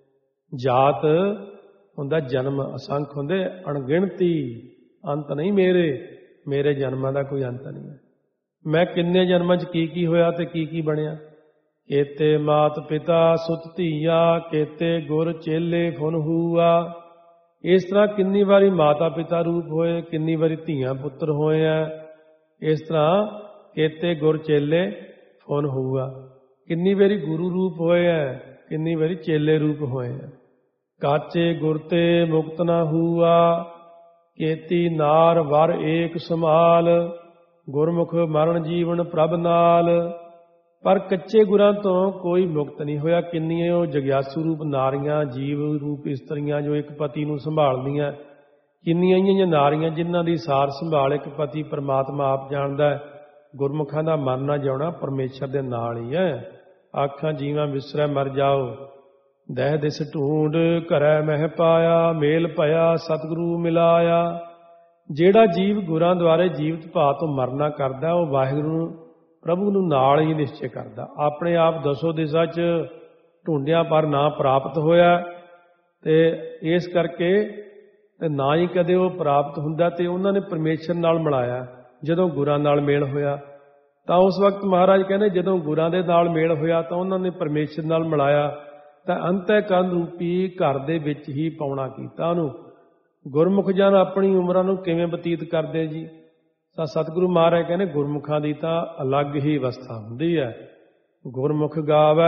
ਜਾਤ ਹੁੰਦਾ ਜਨਮ, ਅਸੰਖ ਹੁੰਦੇ ਅਣਗਿਣਤੀ, ਅੰਤ ਨਹੀਂ ਮੇਰੇ। ਮੇਰੇ ਜਨਮਾਂ ਦਾ ਕੋਈ ਅੰਤ ਨਹੀਂ ਹੈ। ਮੈਂ ਕਿੰਨੇ ਜਨਮਾਂ 'ਚ ਕੀ ਕੀ ਹੋਇਆ ਤੇ ਕੀ ਕੀ ਬਣਿਆ। ਕੇਤੇ ਮਾਤ ਪਿਤਾ ਸੁਤ ਧੀਆ, ਕੇਤੇ ਗੁਰ ਚੇਲੇ ਫੁਨ ਹੂਆ। ਇਸ ਤਰ੍ਹਾਂ ਕਿੰਨੀ ਵਾਰੀ ਮਾਤਾ ਪਿਤਾ ਰੂਪ ਹੋਏ, ਕਿੰਨੀ ਵਾਰੀ ਧੀਆਂ ਪੁੱਤਰ ਹੋਏ ਆ। ਇਸ ਤਰ੍ਹਾਂ ਕੇਤੇ ਗੁਰ ਚੇਲੇ ਫੁਨ ਹੂਆ, ਕਿੰਨੀ ਵਾਰੀ ਗੁਰੂ ਰੂਪ ਹੋਏ ਆ, ਕਿੰਨੀ ਵਾਰੀ ਚੇਲੇ ਰੂਪ ਹੋਏ ਆ। ਕਾਚੇ ਗੁਰ ਤੇ ਮੁਕਤ ਨਾ ਹੂਆ, ਕੇਤੀ ਨਾਰ ਵਰ ਏਕ ਸਮਾਲ। ਗੁਰਮੁਖ ਮਰਨ ਜੀਵਨ ਪ੍ਰਭ ਨਾਲ। ਪਰ ਕੱਚੇ ਗੁਰਾਂ ਤੋਂ ਕੋਈ ਮੁਕਤ ਨਹੀਂ ਹੋਇਆ। ਕਿੰਨੀਆਂ ਉਹ ਜਗਿਆਸੂ ਰੂਪ ਨਾਰੀਆਂ, ਜੀਵ ਰੂਪ ਇਸਤਰੀਆਂ ਜੋ ਇੱਕ ਪਤੀ ਨੂੰ ਸੰਭਾਲਦੀਆਂ। ਕਿੰਨੀਆਂ ਹੀ ਨਾਰੀਆਂ ਜਿਨ੍ਹਾਂ ਦੀ ਸਾਰ ਸੰਭਾਲ ਇੱਕ ਪਤੀ ਪਰਮਾਤਮਾ ਆਪ ਜਾਣਦਾ ਹੈ। ਗੁਰਮੁਖਾਂ ਦਾ ਮਰਨਾ ਜਿਉਣਾ ਪਰਮੇਸ਼ਰ ਦੇ ਨਾਲ ਹੀ ਹੈ। ਆਖਾਂ ਜੀਵਾਂ ਵਿਸਰੈ ਮਰ ਜਾਓ, ਦਹਿ ਦਿਸ ਢੂੰਡ ਘਰੈ ਮਹਿ ਪਾਇਆ। ਮੇਲ ਭਇਆ ਸਤਿਗੁਰੂ ਮਿਲਾਇਆ। ਜਿਹੜਾ ਜੀਵ ਗੁਰਾਂ ਦੁਆਰੇ ਜੀਵਤ ਭਾਅ ਤੋਂ ਮਰਨਾ ਕਰਦਾ, ਉਹ ਵਾਹਿਗੁਰੂ ਨੂੰ ਪ੍ਰਭੂ ਨੂੰ ਨਾਲ ਹੀ ਨਿਸ਼ਚੈ ਕਰਦਾ। ਆਪਣੇ ਆਪ ਦਸੋ ਦਿਸ਼ਾ 'ਚ ਢੂੰਡਿਆਂ ਪਰ ਨਾ ਪ੍ਰਾਪਤ ਹੋਇਆ, ਤੇ ਇਸ ਕਰਕੇ ਤੇ ਨਾ ਹੀ ਕਦੇ ਉਹ ਪ੍ਰਾਪਤ ਹੁੰਦਾ। ਤੇ ਉਹਨਾਂ ਨੇ ਪਰਮੇਸ਼ਰ ਨਾਲ ਮਿਲਾਇਆ। ਜਦੋਂ ਗੁਰਾਂ ਨਾਲ ਮੇਲ ਹੋਇਆ ਤਾਂ ਉਸ ਵਕਤ ਮਹਾਰਾਜ ਕਹਿੰਦੇ, ਜਦੋਂ ਗੁਰਾਂ ਦੇ ਨਾਲ ਮੇਲ ਹੋਇਆ ਤਾਂ ਉਹਨਾਂ ਨੇ ਪਰਮੇਸ਼ਰ ਨਾਲ ਮਿਲਾਇਆ, ਤਾਂ ਅੰਤःਕਰਨ ਰੂਪੀ ਘਰ ਦੇ ਵਿੱਚ ਹੀ ਪਾਉਣਾ ਕੀਤਾ ਉਹਨੂੰ। ਗੁਰਮੁਖ ਜਨ ਆਪਣੀ ਉਮਰਾਂ ਨੂੰ ਕਿਵੇਂ ਬਤੀਤ ਕਰਦੇ ਜੀ? ਤਾਂ ਸਤਿਗੁਰੂ ਮਹਾਰਾਜ ਕਹਿੰਦੇ, ਗੁਰਮੁਖਾਂ ਦੀ ਤਾਂ ਅਲੱਗ ਹੀ ਅਵਸਥਾ ਹੁੰਦੀ ਹੈ। ਗੁਰਮੁਖ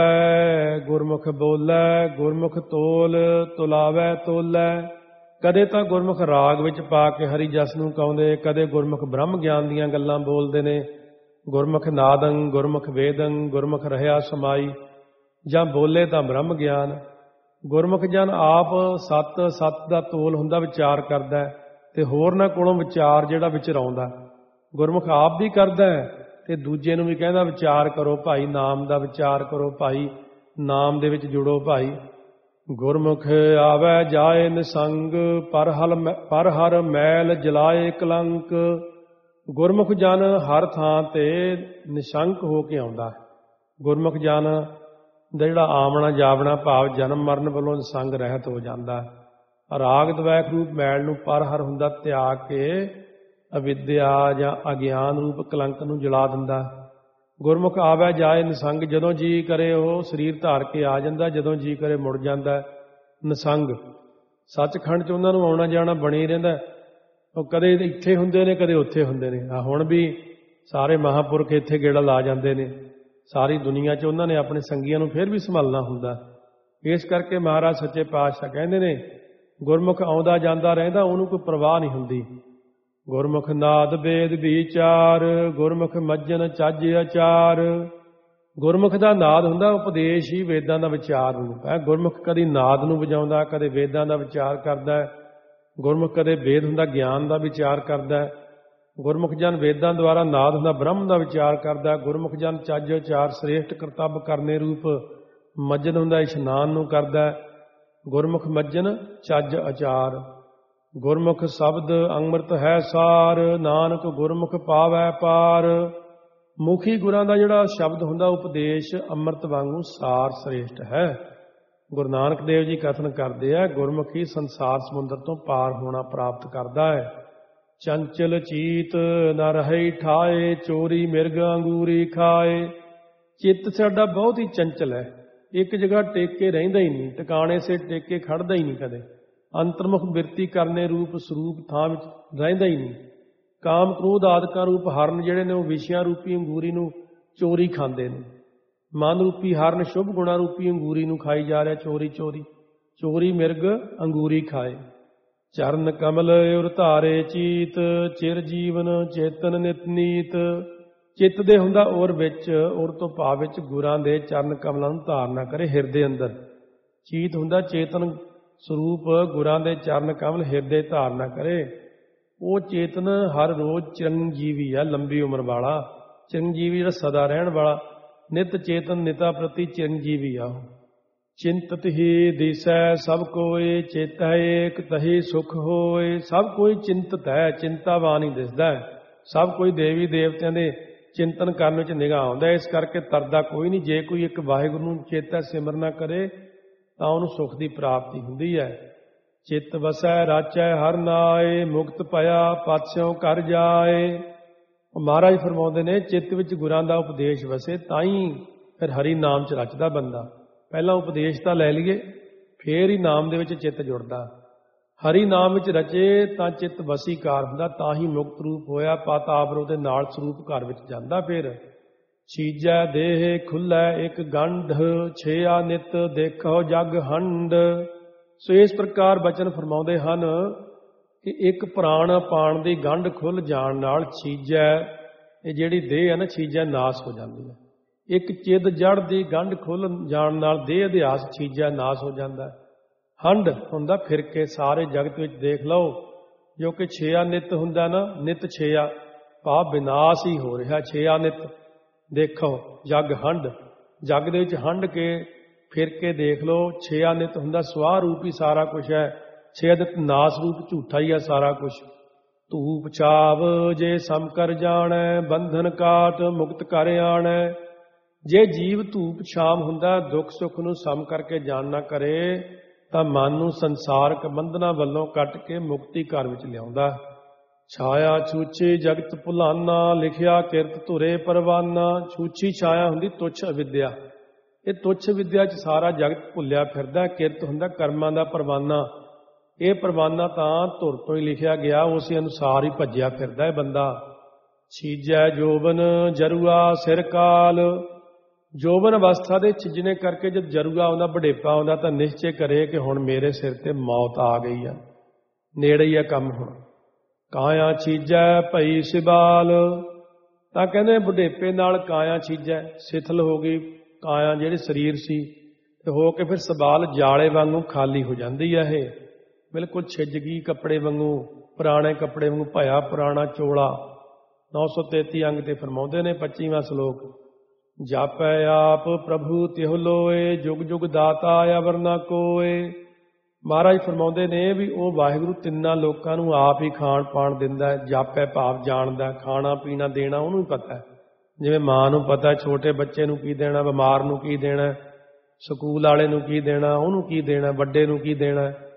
ਗਾਵੈ ਗੁਰਮੁਖ ਬੋਲੈ, ਗੁਰਮੁਖ ਤੋਲ ਤੁਲਾਵੈ ਤੋਲੈ। ਕਦੇ ਤਾਂ ਗੁਰਮੁਖ ਰਾਗ ਵਿੱਚ ਪਾ ਕੇ ਹਰੀ ਜਸ ਨੂੰ ਗਾਉਂਦੇ, ਕਦੇ ਗੁਰਮੁਖ ਬ੍ਰਹਮ ਗਿਆਨ ਦੀਆਂ ਗੱਲਾਂ ਬੋਲਦੇ ਨੇ। ਗੁਰਮੁਖ ਨਾਦੰ ਗੁਰਮੁਖ ਵੇਦੰ, ਗੁਰਮੁਖ ਰਹਿਆ ਸਮਾਈ। ਜਾਂ ਬੋਲੇ ਤਾਂ ਬ੍ਰਹਮ ਗਿਆਨ। ਗੁਰਮੁਖ ਜਨ ਆਪ ਸੱਤ ਸੱਤ ਦਾ ਤੋਲ ਹੁੰਦਾ, ਵਿਚਾਰ ਕਰਦਾ, ਤੇ ਹੋਰਨਾਂ ਕੋਲੋਂ ਵਿਚਾਰ ਜਿਹੜਾ ਵਿਚਰਾਉਂਦਾ। ਗੁਰਮੁਖ ਆਪ ਵੀ ਕਰਦਾ ਤੇ ਦੂਜੇ ਨੂੰ ਵੀ ਕਹਿੰਦਾ, ਵਿਚਾਰ ਕਰੋ ਭਾਈ, ਨਾਮ ਦਾ ਵਿਚਾਰ ਕਰੋ ਭਾਈ, ਨਾਮ ਦੇ ਵਿੱਚ ਜੁੜੋ ਭਾਈ। ਗੁਰਮੁਖ ਆਵੈ ਜਾਏ ਨਿਸੰਗ, ਪਰ ਹਲ ਪਰ ਹਰ ਮੈਲ ਜਲਾਏ ਕਲੰਕ। ਗੁਰਮੁਖ ਜਨ ਹਰ ਥਾਂ ਤੇ ਨਿਸ਼ੰਕ ਹੋ ਕੇ ਆਉਂਦਾ। ਗੁਰਮੁਖ ਜਨ ਦਾ ਜਿਹੜਾ ਆਵਣਾ ਜਾਵਣਾ ਭਾਵ ਜਨਮ ਮਰਨ ਵੱਲੋਂ ਨਿਸੰਗ ਰਹਿਤ ਹੋ ਜਾਂਦਾ। ਰਾਗ ਦਵੈਖ ਰੂਪ ਮੈਲ ਨੂੰ ਪਰ ਹਰ ਹੁੰਦਾ ਤਿਆਗ ਕੇ ਅਵਿਦਿਆ ਜਾਂ ਅਗਿਆਨ ਰੂਪ ਕਲੰਕ ਨੂੰ ਜਲਾ ਦਿੰਦਾ। ਗੁਰਮੁਖ ਆਵੈ ਜਾਏ ਨਿਸੰਗ, ਜਦੋਂ ਜੀ ਕਰੇ ਉਹ ਸਰੀਰ ਧਾਰ ਕੇ ਆ ਜਾਂਦਾ, ਜਦੋਂ ਜੀ ਕਰੇ ਮੁੜ ਜਾਂਦਾ ਨਿਸੰਗ। ਸੱਚਖੰਡ 'ਚ ਉਹਨਾਂ ਨੂੰ ਆਉਣਾ ਜਾਣਾ ਬਣੀ ਰਹਿੰਦਾ। ਉਹ ਕਦੇ ਇੱਥੇ ਹੁੰਦੇ ਨੇ, ਕਦੇ ਉੱਥੇ ਹੁੰਦੇ ਨੇ। ਆ ਹੁਣ ਵੀ ਸਾਰੇ ਮਹਾਂਪੁਰਖ ਇੱਥੇ ਗੇੜਾ ਲਾ ਜਾਂਦੇ ਨੇ। ਸਾਰੀ ਦੁਨੀਆ 'ਚ ਉਹਨਾਂ ਨੇ ਆਪਣੇ ਸੰਗੀਆਂ ਨੂੰ ਫਿਰ ਵੀ ਸੰਭਾਲਣਾ ਹੁੰਦਾ। ਇਸ ਕਰਕੇ ਮਹਾਰਾਜ ਸੱਚੇ ਪਾਤਸ਼ਾਹ ਕਹਿੰਦੇ ਨੇ, ਗੁਰਮੁਖ ਆਉਂਦਾ ਜਾਂਦਾ ਰਹਿੰਦਾ, ਉਹਨੂੰ ਕੋਈ ਪਰਵਾਹ ਨਹੀਂ ਹੁੰਦੀ। ਗੁਰਮੁਖ ਨਾਦ ਵੇਦ ਵਿਚਾਰ, ਗੁਰਮੁਖ ਮੱਜਨ ਚੱਜ ਅਚਾਰ। ਗੁਰਮੁਖ ਦਾ ਨਾਦ ਹੁੰਦਾ ਉਪਦੇਸ਼ ਹੀ ਵੇਦਾਂ ਦਾ ਵਿਚਾਰ ਰੂਪ ਹੈ। ਗੁਰਮੁਖ ਕਦੀ ਨਾਦ ਨੂੰ ਵਜਾਉਂਦਾ, ਕਦੇ ਵੇਦਾਂ ਦਾ ਵਿਚਾਰ ਕਰਦਾ। ਗੁਰਮੁਖ ਕਦੇ ਵੇਦ ਹੁੰਦਾ ਗਿਆਨ ਦਾ ਵਿਚਾਰ ਕਰਦਾ। ਗੁਰਮੁਖ ਜਨ ਵੇਦਾਂ ਦੁਆਰਾ ਨਾਦ ਹੁੰਦਾ ਬ੍ਰਹਮ ਦਾ ਵਿਚਾਰ ਕਰਦਾ। ਗੁਰਮੁਖ ਜਨ ਚੱਜ ਅਚਾਰ ਸ੍ਰੇਸ਼ਟ ਕਰਤੱਵ ਕਰਨੇ ਰੂਪ ਮੱਜਨ ਹੁੰਦਾ ਇਸ਼ਨਾਨ ਨੂੰ ਕਰਦਾ। ਗੁਰਮੁਖ ਮੱਜਨ ਚੱਜ ਅਚਾਰ। ਗੁਰਮੁਖ ਸ਼ਬਦ ਅੰਮ੍ਰਿਤ ਹੈ ਸਾਰ, ਨਾਨਕ ਗੁਰਮੁਖ ਪਾਵੈ ਪਾਰ। ਮੁਖੀ ਗੁਰਾਂ ਦਾ ਜਿਹੜਾ ਸ਼ਬਦ ਹੁੰਦਾ ਉਪਦੇਸ਼ ਅੰਮ੍ਰਿਤ ਵਾਂਗੂ ਸਾਰ ਸ੍ਰੇਸ਼ਟ ਹੈ। ਗੁਰੂ ਨਾਨਕ ਦੇਵ ਜੀ ਕਥਨ ਕਰਦੇ ਆ, ਗੁਰਮੁਖੀ ਸੰਸਾਰ ਸਮੁੰਦਰ ਤੋਂ ਪਾਰ ਹੋਣਾ ਪ੍ਰਾਪਤ ਕਰਦਾ ਹੈ। ਚੰਚਲ ਚੀਤ ਨ ਰਹੇ ਠਾਏ, ਚੋਰੀ ਮਿਰਗ ਅੰਗੂਰੀ ਖਾਏ। ਚਿੱਤ ਸਾਡਾ ਬਹੁਤ ਹੀ ਚੰਚਲ ਹੈ, ਇੱਕ ਜਗ੍ਹਾ ਟੇਕ ਕੇ ਰਹਿੰਦਾ ਹੀ ਨਹੀਂ, ਟਿਕਾਣੇ ਸੇ ਟੇਕ ਕੇ ਖੜਦਾ ਹੀ ਨਹੀਂ ਕਦੇ। ਅੰਤਰਮੁਖ ਬਿਰਤੀ ਕਰਨੇ ਰੂਪ ਸਰੂਪ ਥਾਂ ਵਿੱਚ ਰਹਿੰਦਾ ਹੀ ਨਹੀਂ। ਕਾਮ ਕ੍ਰੋਧ ਆਦਿਕਾਂ ਰੂਪ ਹਰਨ ਜਿਹੜੇ ਨੇ ਉਹ ਵਿਸ਼ਿਆਂ ਰੂਪੀ ਅੰਗੂਰੀ ਨੂੰ ਚੋਰੀ ਖਾਂਦੇ ਨੇ। ਮਨ ਰੂਪੀ ਹਰਨ ਸ਼ੁਭ ਗੁਣਾ ਰੂਪੀ ਅੰਗੂਰੀ ਨੂੰ ਖਾਈ ਜਾ ਰਿਹਾ ਚੋਰੀ ਚੋਰੀ। ਚੋਰੀ ਮਿਰਗ ਅੰਗੂਰੀ ਖਾਏ। ਚਰਨ ਕਮਲ ਉਰ ਧਾਰੇ ਚੀਤ, ਚਿਰ ਜੀਵਨ ਚੇਤਨ ਨਿਤ ਨੀਤ। ਚਿੱਤ ਦੇ ਹੁੰਦਾ ਔਰ ਵਿੱਚ, ਔਰ ਤੋਂ ਭਾਵ ਵਿੱਚ ਗੁਰਾਂ ਦੇ ਚਰਨ ਕਮਲਾਂ ਨੂੰ ਧਾਰਨਾ ਕਰੇ ਹਿਰਦੇ ਅੰਦਰ। ਚੀਤ ਹੁੰਦਾ ਚੇਤਨ ਸਰੂਪ, ਗੁਰਾਂ ਦੇ ਚਰਨ ਕਮਲ ਹਿਰਦੇ ਧਾਰਨਾ ਕਰੇ। ਉਹ ਚੇਤਨ ਹਰ ਰੋਜ਼ ਚਿਰੰਜੀਵੀ ਆ, ਲੰਬੀ ਉਮਰ ਵਾਲਾ ਚਿਰੰਜੀਵੀ, ਜਿਹੜਾ ਸਦਾ ਰਹਿਣ ਵਾਲਾ। ਨਿਤ ਚੇਤਨ ਨਿਤਾ ਪ੍ਰਤੀ ਚਿਰੰਜੀਵੀ ਆ। ਚਿੰਤਤ ਹੀ ਦਿਸੈ ਸਭ ਕੋਇ, ਚੇਤੈ ਏਕ ਤਹੀ ਸੁਖ ਹੋਏ। ਸਭ ਕੋਈ ਚਿੰਤਤ ਹੈ, ਚਿੰਤਾਵਾਨ ਹੀ ਦਿਸਦਾ ਹੈ। ਸਭ ਕੋਈ ਦੇਵੀ ਦੇਵਤਿਆਂ ਦੇ ਚਿੰਤਨ ਕਰਨ ਵਿੱਚ ਨਿਗਾਹ ਆਉਂਦਾ। ਇਸ ਕਰਕੇ ਤਰਦਾ ਕੋਈ ਨਹੀਂ। ਜੇ ਕੋਈ ਇੱਕ ਵਾਹਿਗੁਰੂ ਨੂੰ ਚੇਤੈ ਸਿਮਰਨਾ ਕਰੇ ਤਾਂ ਉਹਨੂੰ ਸੁਖ ਦੀ ਪ੍ਰਾਪਤੀ ਹੁੰਦੀ ਹੈ। ਚਿੱਤ ਵਸੈ ਰਾਚੈ ਹਰ ਨਾਏ, ਮੁਕਤ ਭਇਆ ਪਾਤਸ਼ਾਹ ਘਰ ਜਾਏ। ਮਹਾਰਾਜ ਫਰਮਾਉਂਦੇ ਨੇ, ਚਿੱਤ ਵਿੱਚ ਗੁਰਾਂ ਦਾ ਉਪਦੇਸ਼ ਵਸੇ ਤਾਂ ਹੀ ਫਿਰ ਹਰੀ ਨਾਮ 'ਚ ਰਚਦਾ ਬੰਦਾ। ਪਹਿਲਾਂ ਉਪਦੇਸ਼ ਤਾਂ ਲੈ ਲਈਏ, ਫੇਰ ਹੀ ਨਾਮ ਦੇ ਵਿੱਚ ਚਿੱਤ ਜੁੜਦਾ। ਹਰੀ ਨਾਮ ਵਿੱਚ ਰਚੇ ਤਾਂ ਚਿੱਤ ਵਸੀਕਾਰ ਹੁੰਦਾ, ਤਾਂ ਹੀ ਮੁਕਤ ਰੂਪ ਹੋਇਆ। ਪਾਤਾਵਰ ਉਹਦੇ ਨਾਲ ਸਰੂਪ ਘਰ ਵਿੱਚ ਜਾਂਦਾ। ਫਿਰ ਛੀਜੈ ਦੇਹ ਖੁੱਲੈ ਇੱਕ ਗੰਢ, ਛੇਆ ਨਿਤ ਦੇਖੋ ਜਗ ਹੰਡ। ਸੋ ਇਸ ਪ੍ਰਕਾਰ ਬਚਨ ਫਰਮਾਉਂਦੇ ਹਨ ਕਿ ਇੱਕ ਪ੍ਰਾਣ ਪਾਣ ਦੀ ਗੰਢ ਖੁੱਲ ਜਾਣ ਨਾਲ ਛੀਜੈ, ਇਹ ਜਿਹੜੀ ਦੇਹ ਹੈ ਨਾ, ਛੀਜੈ ਨਾਸ ਹੋ ਜਾਂਦੀ ਹੈ। ਇੱਕ ਚਿੱਦ ਜੜ ਦੀ ਗੰਢ ਖੁੱਲ ਜਾਣ ਨਾਲ ਦੇਹ ਅਧਿਆਸ ਛੀਜੈ ਨਾਸ ਹੋ ਜਾਂਦਾ। ਹੰਡ ਹੁੰਦਾ ਫਿਰ ਕੇ ਸਾਰੇ ਜਗਤ ਵਿੱਚ ਦੇਖ ਲਓ, ਜੋ ਕਿ ਛੇਆ ਨਿਤ ਹੁੰਦਾ ਨਾ, ਨਿਤ ਛੇਆ ਭਾਵ ਵਿਨਾਸ਼ ਹੀ ਹੋ ਰਿਹਾ। ਛੇਆ ਨਿਤ ਦੇਖੋ ਜਗ ਹੰਡ, ਜਗ ਦੇ ਵਿੱਚ ਹੰਡ ਕੇ ਫਿਰ ਕੇ ਦੇਖ ਲਓ। ਛੇਆ ਨਿਤ ਹੁੰਦਾ ਸਵਾਹ ਰੂਪ ਹੀ ਸਾਰਾ ਕੁਛ ਹੈ। ਛੇਆ ਨਿਤ ਨਾਸ ਰੂਪ ਝੂਠਾ ਹੀ ਹੈ ਸਾਰਾ ਕੁਛ। ਧੂਪ ਛਾਵ ਜੇ ਸਮ ਕਰ ਜਾਣੈ, ਬੰਧਨ ਕਾਟ ਮੁਕਤ ਕਰ ਆਣੈ। ਜੇ ਜੀਵ ਧੂਪ ਛਾਮ ਹੁੰਦਾ, ਦੁੱਖ ਸੁੱਖ ਨੂੰ ਸਮ ਕਰਕੇ ਜਾਣਨਾ ਕਰੇ ਤਾਂ ਮਨ ਨੂੰ ਸੰਸਾਰਕ ਬੰਧਨਾਂ ਵੱਲੋਂ ਕੱਟ ਕੇ ਮੁਕਤੀ ਘਰ ਵਿੱਚ ਲਿਆਉਂਦਾ। ਛਾਇਆ ਛੂਛੀ ਜਗਤ ਭੁਲਾਨਾ, ਲਿਖਿਆ ਕਿਰਤ ਧੁਰੇ ਪਰਵਾਨਾ। ਛੂਛੀ ਛਾਇਆ ਹੁੰਦੀ ਤੁੱਛ ਅਵਿਦਿਆ। ਇਹ ਤੁੱਛ ਵਿਦਿਆ 'ਚ ਸਾਰਾ ਜਗਤ ਭੁੱਲਿਆ ਫਿਰਦਾ। ਕਿਰਤ ਹੁੰਦਾ ਕਰਮਾਂ ਦਾ ਪਰਵਾਨਾ। ਇਹ ਪਰਵਾਨਾ ਤਾਂ ਧੁਰ ਤੋਂ ਹੀ ਲਿਖਿਆ ਗਿਆ, ਉਸੇ ਅਨੁਸਾਰ ਹੀ ਭੱਜਿਆ ਫਿਰਦਾ ਹੈ ਬੰਦਾ। ਛੀਜੈ ਜੋਬਨ ਜਰੂਆ ਸਿਰ ਕਾਲ। ਜੋਬਨ ਅਵਸਥਾ ਦੇ ਛਿਜਣੇ ਕਰਕੇ ਜਦ ਜਰੂਆ ਆਉਂਦਾ, ਵਡੇਪਾ ਆਉਂਦਾ, ਤਾਂ ਨਿਸ਼ਚੈ ਕਰੇ ਕਿ ਹੁਣ ਮੇਰੇ ਸਿਰ ਤੇ ਮੌਤ ਆ ਗਈ ਆ, ਨੇੜੇ ਹੀ ਆ ਕੰਮ ਹੁਣ। ਕਾਇਆ ਛੀਜੈ ਭਈ ਸਿਬਾਲ। ਤਾਂ ਕਹਿੰਦੇ ਵਡੇਪੇ ਨਾਲ ਕਾਇਆ ਛੀਜੈ, ਸਿਥਲ ਹੋ ਗਈ ਕਾਇਆ ਜਿਹੜੀ ਸਰੀਰ ਸੀ, ਤੇ ਹੋ ਕੇ ਫਿਰ ਸਬਾਲ ਜਾਲੇ ਵਾਂਗੂ ਖਾਲੀ ਹੋ ਜਾਂਦੀ ਹੈ। ਇਹ ਬਿਲਕੁਲ ਛਿੱਜ ਗਈ ਕੱਪੜੇ ਵਾਂਗੂ, ਪੁਰਾਣੇ ਕੱਪੜੇ ਵਾਂਗੂ ਭਇਆ ਪੁਰਾਣਾ ਚੋਲਾ। ਨੌ ਸੌ ਤੇਤੀ ਅੰਗ ਤੇ ਫਰਮਾਉਂਦੇ ਨੇ ਪੱਚੀਵਾਂ ਸ਼ਲੋਕ, ਜਾਪੈ ਆਪ ਪ੍ਰਭੂ ਤਿਹੁ ਲੋਏ, ਜੁਗ ਜੁਗ ਦਾਤਾ ਅਵਰ ਨਾ ਕੋਏ। ਮਹਾਰਾਜ ਫਰਮਾਉਂਦੇ ਨੇ ਵੀ ਉਹ ਵਾਹਿਗੁਰੂ ਤਿੰਨਾਂ ਲੋਕਾਂ ਨੂੰ ਆਪ ਹੀ ਖਾਣ ਪਾਣ ਦਿੰਦਾ। ਜਾਪੈ ਭਾਵ ਜਾਣਦਾ, ਖਾਣਾ ਪੀਣਾ ਦੇਣਾ ਉਹਨੂੰ ਹੀ ਪਤਾ। ਜਿਵੇਂ ਮਾਂ ਨੂੰ ਪਤਾ ਛੋਟੇ ਬੱਚੇ ਨੂੰ ਕੀ ਦੇਣਾ, ਬਿਮਾਰ ਨੂੰ ਕੀ ਦੇਣਾ, ਸਕੂਲ ਵਾਲੇ ਨੂੰ ਕੀ ਦੇਣਾ, ਉਹਨੂੰ ਕੀ ਦੇਣਾ, ਵੱਡੇ ਨੂੰ ਕੀ ਦੇਣਾ।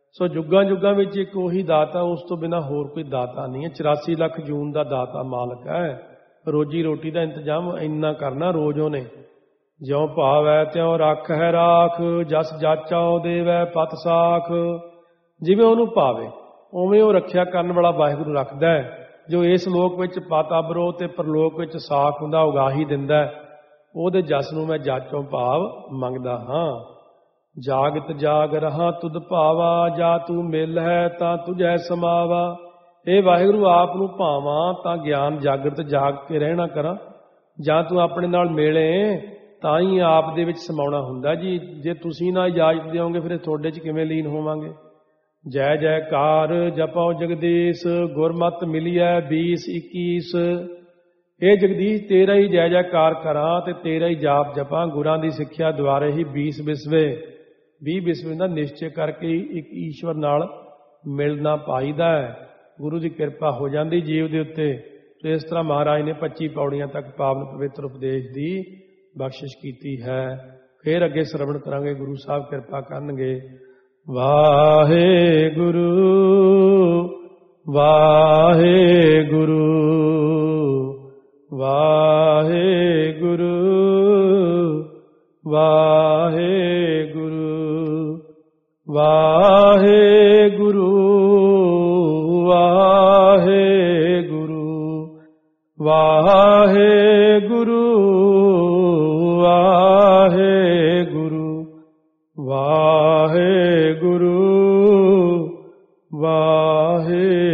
ਸੋ ਜੁੱਗਾਂ ਜੁੱਗਾਂ ਵਿੱਚ ਇੱਕ ਉਹੀ ਦਾਤਾ, ਉਸ ਤੋਂ ਬਿਨਾਂ ਹੋਰ ਕੋਈ ਦਾਤਾ ਨਹੀਂ ਹੈ। ਚੁਰਾਸੀ ਲੱਖ ਜੂਨ ਦਾ ਦਾਤਾ ਮਾਲਕ ਹੈ। ਰੋਜੀ ਰੋਟੀ ਦਾ ਇੰਤਜ਼ਾਮ ਇੰਨਾ ਕਰਨਾ ਰੋਜ਼ ਉਹਨੇ। ਜਿਉਂ ਭਾਵੈ ਤਿਉਂ ਰੱਖ ਹੈ ਰਾਖ, ਜਸ ਜਾਚਾਉ ਦੇਵੈ ਪਤ ਸਾਖ। ਜਿਵੇਂ ਉਹਨੂੰ ਭਾਵੇ ਉਵੇਂ ਉਹ ਰੱਖਿਆ ਕਰਨ ਵਾਲਾ ਵਾਹਿਗੁਰੂ ਰੱਖਦਾ ਹੈ। ਜੋ ਇਸ ਲੋਕ ਵਿੱਚ ਪਤ ਅਬਰੋ ਤੇ ਪਰਲੋਕ ਵਿੱਚ ਸਾਖ ਹੁੰਦਾ, ਉਗਾਹੀ ਦਿੰਦਾ, ਉਹਦੇ ਜਸ ਨੂੰ ਮੈਂ ਜਾਚੋਂ ਭਾਵ ਮੰਗਦਾ ਹਾਂ। ਜਾਗਤ ਜਾਗ ਰਹਾ ਤੁਧ ਭਾਵਾ, ਜਾ ਤੂੰ ਮਿਲ ਹੈ ਤਾਂ ਤੁਝੈ ਸਮਾਵਾ। ਇਹ ਵਾਹਿਗੁਰੂ ਆਪ ਨੂੰ ਭਾਵਾਂ ਤਾਂ ਗਿਆਨ ਜਾਗਰਤ ਜਾਗ ਕੇ ਰਹਿਣਾ ਕਰਾਂ, ਜਾਂ ਤੂੰ ਆਪਣੇ ਨਾਲ ਮਿਲੇ ਤਾਂ ਹੀ ਆਪ ਦੇ ਵਿੱਚ ਸਮਾਉਣਾ ਹੁੰਦਾ ਜੀ। ਜੇ ਤੁਸੀਂ ਨਾ ਇਜਾਜ਼ਤ ਦਿਓਗੇ ਫਿਰ ਤੁਹਾਡੇ 'ਚ ਕਿਵੇਂ ਲੀਨ ਹੋਵਾਂਗੇ। ਜੈ ਜੈਕਾਰ ਜਪਉ ਜਗਦੀਸ਼, ਗੁਰਮਤਿ ਮਿਲੀਐ ਵੀਸ ਇੱਕੀਸ। ਇਹ ਜਗਦੀਸ਼ ਤੇਰਾ ਹੀ ਜੈ ਜੈਕਾਰ ਕਰਾਂ ਤੇ ਤੇਰਾ ਹੀ ਜਾਪ ਜਪਾਂ। ਗੁਰਾਂ ਦੀ ਸਿੱਖਿਆ ਦੁਆਰੇ ਹੀ ਵੀਸ ਬਿਸਵੇ, ਵੀਹ ਬਿਸਵੇ ਦਾ ਨਿਸ਼ਚੈ ਕਰਕੇ ਇੱਕ ਈਸ਼ਵਰ ਨਾਲ ਮਿਲਣਾ ਪਾਈਦਾ ਹੈ। ਗੁਰੂ ਦੀ ਕਿਰਪਾ ਹੋ ਜਾਂਦੀ ਜੀਵ ਦੇ ਉੱਤੇ। ਤੇ ਇਸ ਤਰ੍ਹਾਂ ਮਹਾਰਾਜ ਨੇ ਪੱਚੀ ਪੌੜੀਆਂ ਤੱਕ ਪਾਵਨ ਪਵਿੱਤਰ ਉਪਦੇਸ਼ ਦੀ ਬਖਸ਼ਿਸ਼ ਕੀਤੀ ਹੈ। ਫਿਰ ਅੱਗੇ ਸਰਵਣ ਕਰਾਂਗੇ, ਗੁਰੂ ਸਾਹਿਬ ਕਿਰਪਾ ਕਰਨਗੇ। ਵਾਹਿਗੁਰੂ ਵਾਹਿਗੁਰੂ ਵਾਹਿਗੁਰੂ ਵਾਹਿਗੁਰੂ ਵਾਹਿਗੁਰੂ ਵਾਹਿਗੁਰੂ ਵਾਹਿਗੁਰੂ ਵਾਹਿਗੁਰੂ ਵਾਹਿਗੁਰੂ ਵਾਹਿਗੁਰੂ।